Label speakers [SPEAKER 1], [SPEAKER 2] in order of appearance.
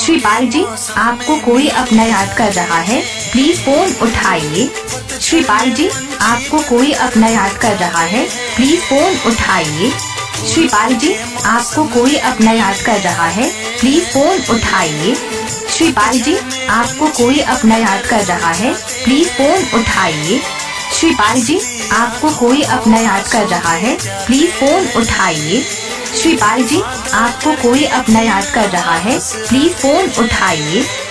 [SPEAKER 1] श्रीपाल जी, आपको कोई अपना याद कर रहा है, प्लीज फोन उठाइए। श्रीपाल जी, आपको कोई अपना याद कर रहा है, प्लीज फोन उठाइए। श्रीपाल जी, आपको कोई अपना याद कर रहा है, प्लीज फोन उठाइए। श्रीपाल जी, आपको कोई अपना याद कर रहा है, प्लीज फोन उठाइए। श्रीपाल जी, आपको कोई अपना याद कर रहा है, प्लीज फोन उठाइए। श्रीपाल जी, आपको कोई अपना याद कर रहा है, प्लीज फोन उठाइए।